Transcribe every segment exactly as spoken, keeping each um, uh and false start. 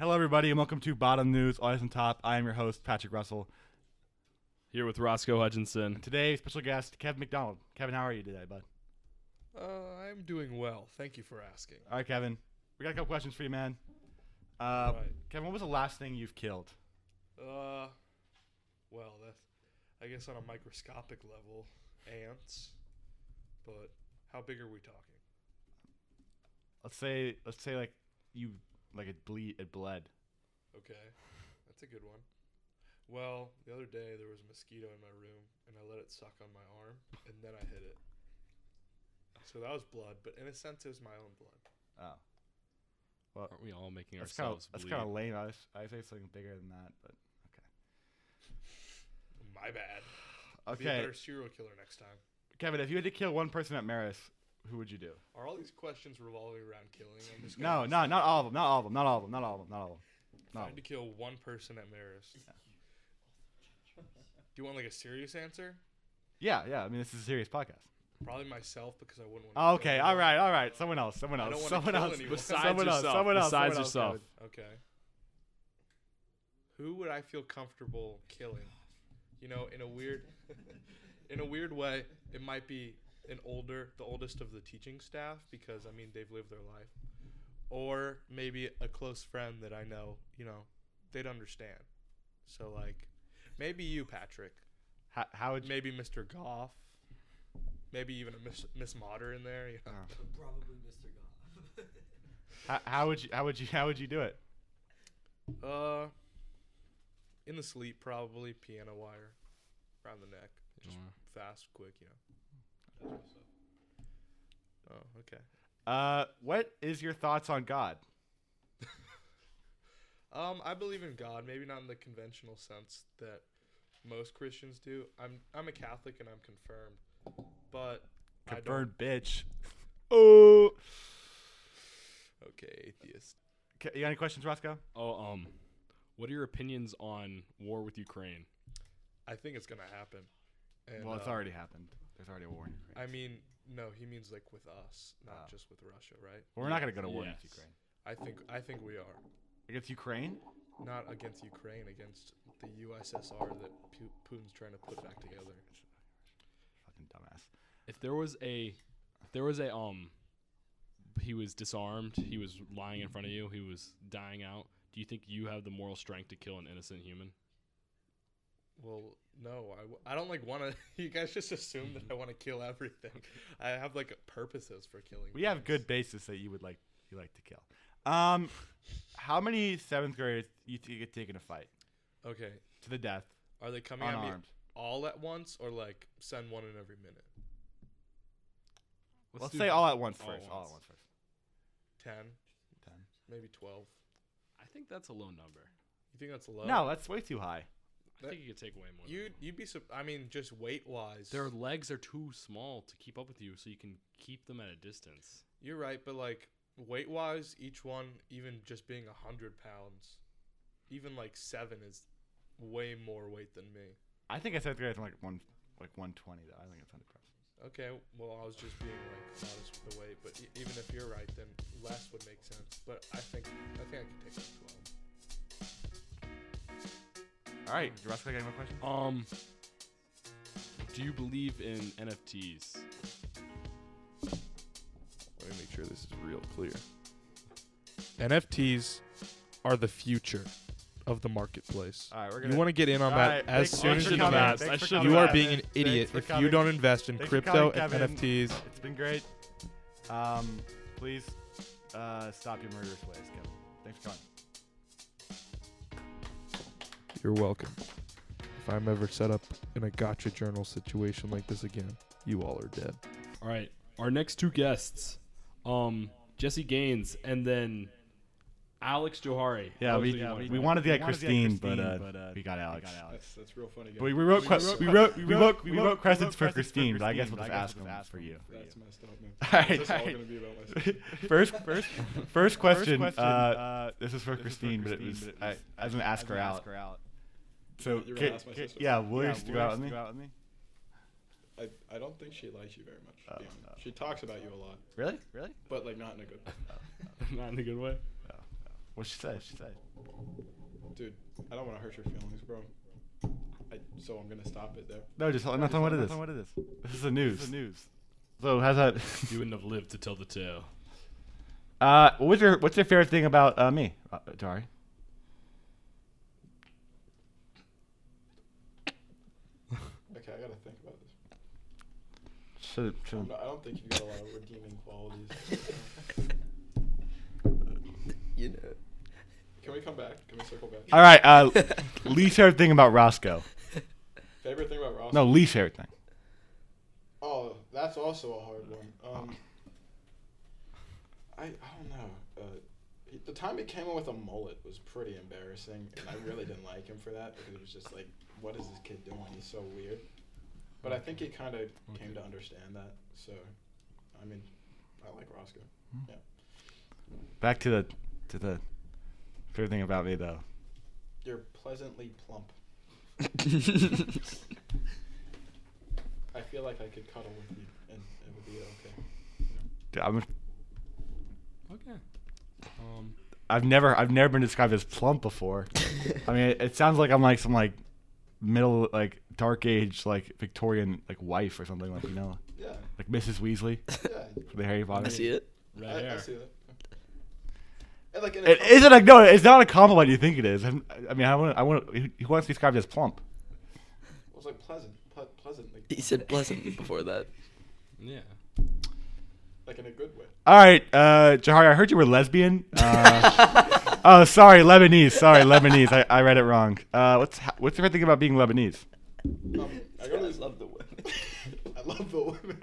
Hello, everybody, and welcome to Bottom News, Always on Top. I am your host, Patrick Russell. Here with Roscoe Hutchinson. And today, special guest, Kevin McDonald. Kevin, how are you today, bud? Uh, I'm doing well. Thank you for asking. All right, Kevin. We got a couple questions for you, man. Uh, right. Kevin, what was the last thing you've killed? Uh, well, that's, I guess on a microscopic level, ants. But how big are we talking? Let's say, let's say, like you, like it bleed, it bled. Okay, that's a good one. Well, the other day there was a mosquito in my room, and I let it suck on my arm, and then I hit it. So that was blood, but in a sense, it was my own blood. Oh. Well, aren't we all making that's kinda, ourselves That's bleed? kind of lame. I, was, I say something bigger than that, but okay. My bad. Okay. Be a better serial killer next time. Kevin, if you had to kill one person at Maris, who would you do? Are all these questions revolving around killing? I'm just No, gonna no, not all of them. Not all of them. Not all of them. Not all of them. Not all of them. If No. I had to kill one person at Maris. Do you want like a serious answer? Yeah, yeah. I mean, this is a serious podcast. Probably myself because I wouldn't want. Oh, okay, all right, all right. Someone else. Someone I else. don't wanna Someone kill else. anyone. Besides someone else. yourself. Someone else. Besides someone else, yourself. Kevin. Okay. Who would I feel comfortable killing? You know, in a weird, in a weird way, it might be an older, the oldest of the teaching staff because I mean they've lived their life, or maybe a close friend that I know. You know, they'd understand. So like, maybe you, Patrick. How, how would you? Maybe Mister Goff. Maybe even a Miss Miss Motter in there. You know? Oh. Probably Mister Goff. How, how would you? How would you? How would you do it? Uh, in the sleep, probably piano wire around the neck. Just Yeah. fast, quick, you know. Oh, okay. Uh, what is your thoughts on God? Um, I believe in God, maybe not in the conventional sense that most Christians do. I'm I'm a Catholic and I'm confirmed, but Confirmed bitch. Oh. Okay, atheist. Okay, you got any questions, Roscoe? Oh, um, what are your opinions on war with Ukraine? I think it's gonna happen. And, Well, it's uh, already happened. There's already a war in Ukraine. I mean, no, he means like with us, not Oh. just with Russia, right? Well, we're not gonna go to war Yes. against Ukraine. I think I think we are. Against Ukraine? Not against Ukraine, against the U S S R that Pu- Putin's trying to put back together. Fucking dumbass. If there was a, if there was a um, he was disarmed, he was lying in front of you, he was dying out. Do you think you have the moral strength to kill an innocent human? Well, no, I, w- I don't like want to. You guys just assume that I want to kill everything. I have like purposes for killing. We have things. good basis that you would like. You like to kill. Um, how many seventh graders you think get taken a fight Okay, to the death, are they coming at me unarmed? all at once or like send one in every minute? Let's Let's do say all at once all at first. All at once. once first. Ten, Ten. maybe twelve. I think that's a low number. You think that's low? No, that's way too high. I think you could take way more. You than that. you'd be. Sup- I mean, just weight wise. Their legs are too small to keep up with you, so you can keep them at a distance. You're right, but like weight wise, each one, even just being a hundred pounds, even like seven is way more weight than me. I think a seventh grader is like one, like one twenty though. I think it's unimpressive. Okay, well I was just being like modest with the weight, but e- even if you're right, then less would make sense. But I think I think I could take like twelve. All right, Roscoe, got any more questions? Um, do you believe in N F Ts? Let me make sure this is real clear. N F Ts are the future of the marketplace. All right, we're gonna. You want to get in on All that right, as thanks- soon thanks as for you coming. can. Thanks I for should- coming, You are Kevin. being an Thanks idiot for if coming. you don't invest in Thanks for crypto coming, and Kevin. N F Ts. It's been great. Um, please uh, stop your murderous ways, Kevin. Thanks for coming. You're welcome. If I'm ever set up in a gotcha journal situation like this again, you all are dead. All right, our next two guests, um, Jesse Gaines and then Alex Johari. Yeah, Those we are you yeah, wanted we to- wanted to get we wanted to get Christine, but Christine, uh, we got Alex. That's that's real funny. But we, we wrote We que- wrote- we wrote we we wrote wrote- we we wrote wrote questions for questions for Christine, but I guess Christine, we'll but just I ask guess them we'll for ask them you. for That's messed up, man. All right, That's all all right. gonna be about myself. First, first, first question. question, Uh, uh, this is for this is for Christine, but it Christine, was but it I, was- I was gonna ask her out. So, You're ca- gonna ask my ca- sister? yeah, will you Yeah, stick will out you with me? stick I, I don't think she likes you very much. to be Oh, honest. no. She talks about you a lot, Really? Really? but like not in a good way. Not in a good way. What'd she say? She said. Dude, I don't want to hurt your feelings, bro. I, so I'm gonna stop it there. No, just no, nothing. What it is? What it is? This is the news. This is the news. So how's that? You wouldn't have lived to tell the tale. Uh, what's your what's your favorite thing about uh, me, uh, Dari? Okay, I gotta think about this. Should, should, I'm not, I don't think you've got a lot of redeeming qualities. You know. Can we come back? Can we circle back? All right. Uh, least favorite thing about Roscoe. Favorite thing about Ross? No, least favorite thing. Oh, that's also a hard one. Um, I I don't know. Uh, he, the time he came in with a mullet was pretty embarrassing, and I really didn't like him for that because it was just like, what is this kid doing? He's so weird. But I think he kind of came to understand that. So, I mean, I like Roscoe. Yeah. Back to the to the favorite thing about me though. You're pleasantly plump. I feel like I could cuddle with you, and it would be okay. You know? Dude, I'm, Okay. Um, I've never I've never been described as plump before. I mean, it, it sounds like I'm like some like middle like dark age like Victorian like wife or something, like, you know, Yeah. like Missus Weasley Yeah. for the Harry Potter. I see it. red I, hair. I see that. And like in a It couple- isn't a no. It's not a compliment. You think it is? I'm, I mean, I want I want he wants to be described as plump. It was like pleasant, ple- pleasant, like, He said pleasant before that. Yeah. like in a good way. All right, uh, Jahari, I heard you were lesbian. Uh, oh, sorry, Lebanese. Sorry, Lebanese. I, I read it wrong. Uh, what's ha- what's the favorite thing about being Lebanese? Um, I go to I these. love the women. I love the women.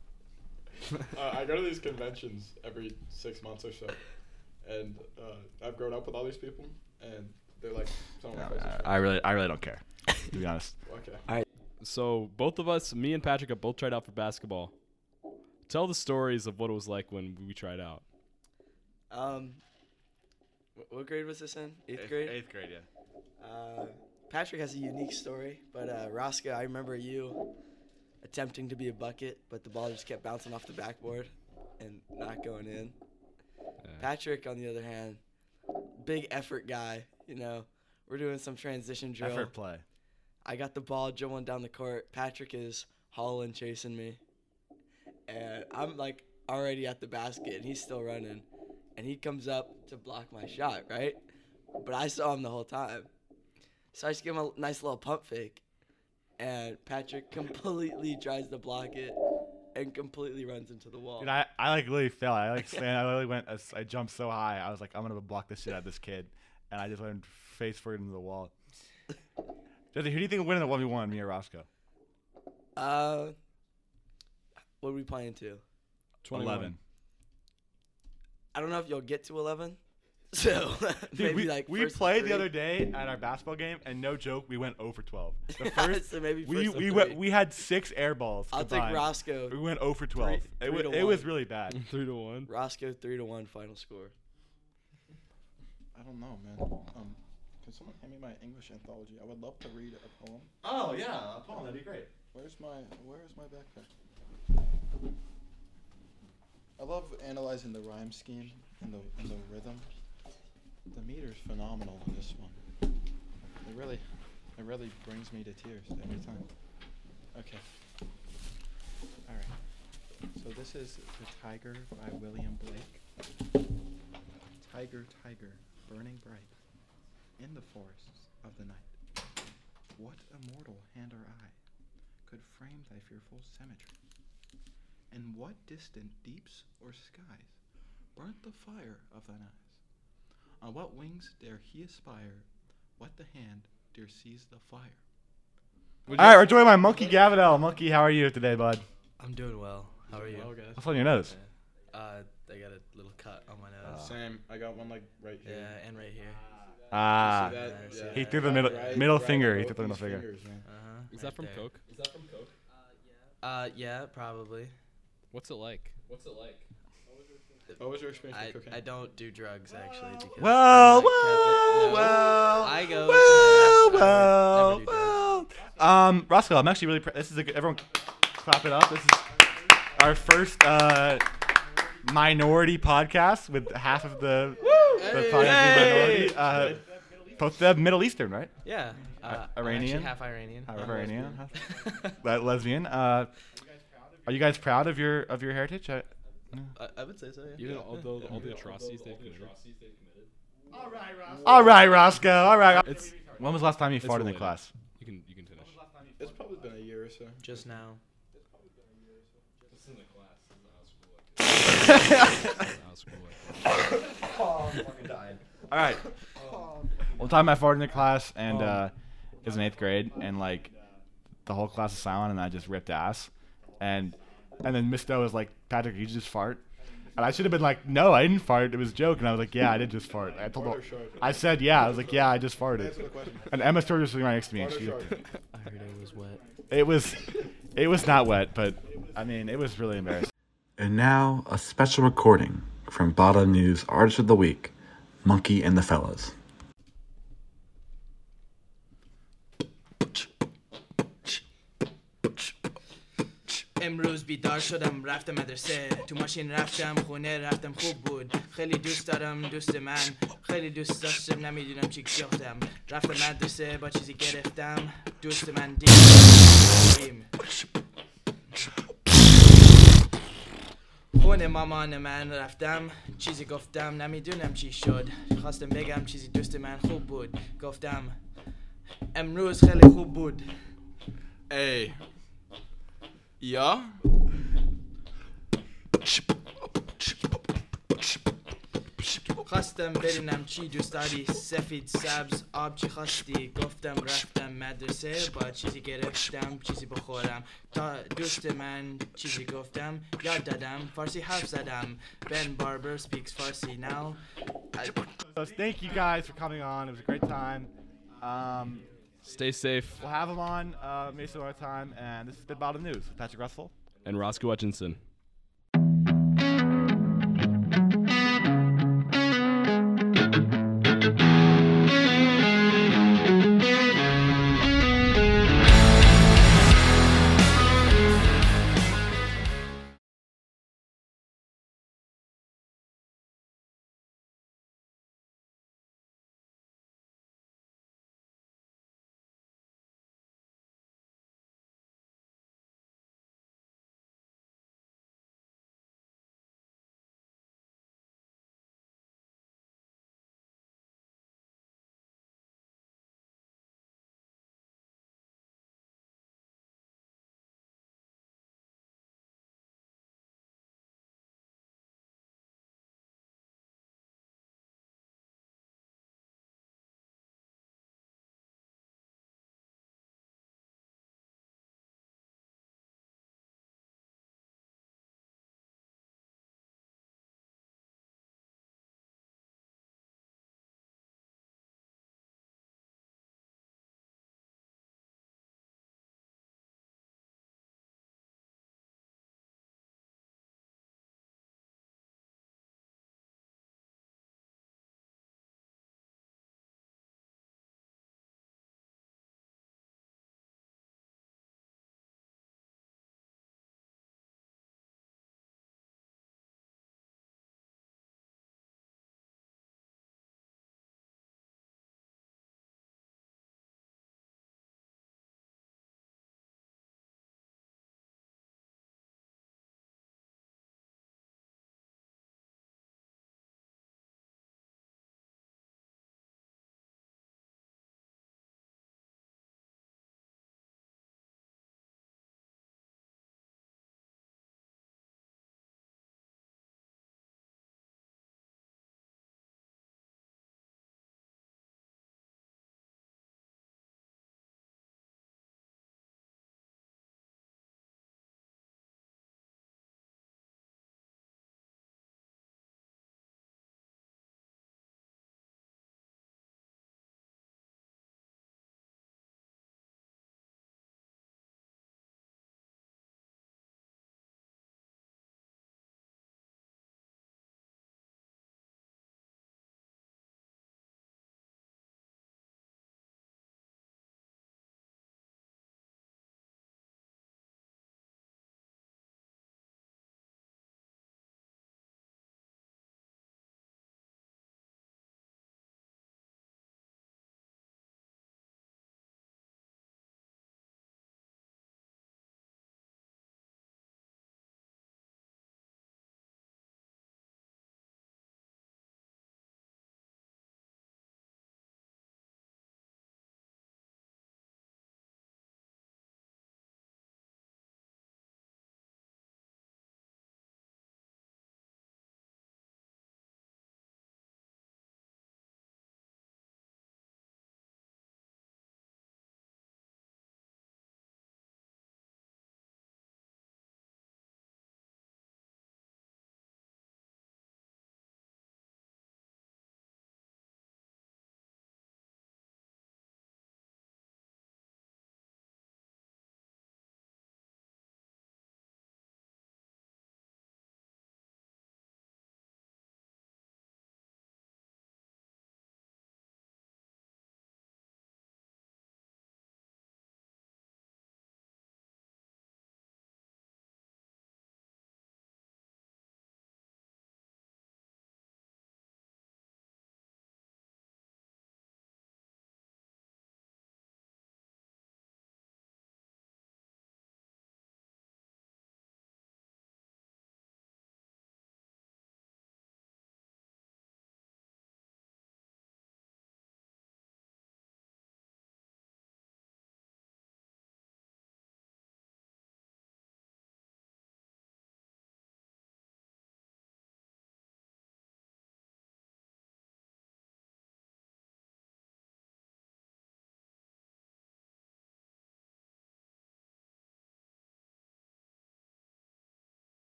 uh, I go to these conventions every six months or so, and uh, I've grown up with all these people, and they're like some of my closest friends. I really I really don't care, to be honest. Okay. So both of us, me and Patrick, have both tried out for basketball. Tell the stories of what it was like when we tried out. Um, wh- what grade was this in? Eighth grade. Eighth grade, yeah. Uh, Patrick has a unique story, but uh, Roscoe, I remember you attempting to be a bucket, but the ball just kept bouncing off the backboard and not going in. Yeah. Patrick, on the other hand, big effort guy. You know, we're doing some transition drill. Effort play. I got the ball dribbling down the court. Patrick is hauling, chasing me. And I'm like already at the basket, and he's still running. And he comes up to block my shot, right? But I saw him the whole time. So I just give him a nice little pump fake. And Patrick completely tries to block it and completely runs into the wall. Dude, I, I like literally fell. I like stand, I literally went. I jumped so high. I was like, I'm gonna block the shit out of this kid, and I just went face first into the wall. Jesse, who do you think will win in the one v one, me or Roscoe? Uh, what are we playing to? twenty-one. Eleven. I don't know if you'll get to eleven. So Dude, maybe we, like we first played three. the other day at our basketball game, and no joke, we went zero for twelve. The first, so maybe we first we of went, three. we had six air balls. I'll take combined. Roscoe. We went zero for twelve. Three- it, three wa- to it was one. really bad. Three to one. Roscoe three to one final score. I don't know, man. Um, can someone hand me my English anthology? I would love to read a poem. Oh yeah, Paul, that'd be great. Where's my Where is my backpack? I love analyzing the rhyme scheme and the and the rhythm. The meter's phenomenal in this one. It really, it really brings me to tears every time. Okay. All right. So this is The Tiger by William Blake. Tiger, tiger, burning bright in the forests of the night. What immortal hand or eye could frame thy fearful symmetry? And what distant deeps or skies burnt the fire of thine eyes? On what wings dare he aspire? What the hand dare seize the fire? All right, we're joined by Monkey Gavinell. Monkey, how are you today, bud? I'm doing well. How are you? Well, guys. What's on your nose? Uh, I got a little cut on my nose. Same. I got one like right here. yeah, and right here. Ah, See that? Yeah, I see Yeah. he that. threw the middle Right- middle right finger. He both threw the middle these finger. fingers, man. Uh huh. Is that from Coke? Is that from Coke? Uh, yeah, probably. What's it like? What's it like? What was your experience I, with cocaine? I don't do drugs actually because Well, I'm not Catholic. well, No. well, I go. well, to well, Never do drugs. well. Um, Roscoe, I'm actually really. Pr- this is a good. Everyone, clap it up. This is our first uh, minority podcast with half of the, the podcast being minority. Uh, both the Middle Eastern, right? Yeah. Uh, Uh, I'm Iranian? actually half Iranian. Half I'm Iranian, lesbian. Le- lesbian. Uh, are you guys proud of your of your heritage? I, I, I would say so. Yeah. Even all the all the atrocities they've committed. all right, Roscoe. All right. It's When was the last time you It's farted in related. class? you can you can finish. It's probably been a year or so. Just now. All right. One time I farted in class, and uh, it was in eighth grade, and like the whole class was silent, and I just ripped ass, and and then Miss Doe was like, "Patrick, you just fart," and I should have been like, "No, I didn't fart. It was a joke," and I was like, "Yeah, I did just fart." I told Fart her, or short? I said, "Yeah," I was like, "Yeah, I just farted," Answer the question. and Emma Stewart was sitting right next to me, and Fart or she, short? I heard it was wet. it was, it was not wet, but I mean, it was really embarrassing. And now, a special recording from Bada News Artist of the Week, Monkey and the Fellas. امروز بیدار شدم رفتم مدرسه تو ماشین رفتم خونه رفتم خوب بود خیلی دوست دارم دوست من خیلی دوست داشتم نمیدونم چی گفتم رفتم مدرسه با چیزی گرفتم دوست من دیم خونه مامان من رفتم چیزی گفتم نمیدونم چی شد خواستم بگم چیزی دوست من خوب بود گفتم امروز خیلی خوب بود Hey. Ja? خواستم بدونم چی دوست داری سفید سبز آب چی خواستی گفتم رفتم مدرسه با چیزی گرفتم چیزی بخورم تا دوست من چیزی گفتم یاد دادم فارسی حرف زدم Ben Barber speaks Farsi now I- So thank you guys for coming on. It was a great time. Um, Stay safe. we'll have them on uh, maybe some other time. And this has been Bottom News with Patrick Russell. And Roscoe Hutchinson.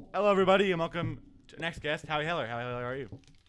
Hello, everybody, and welcome to next guest, Howie Heller. Howie Heller, how are you?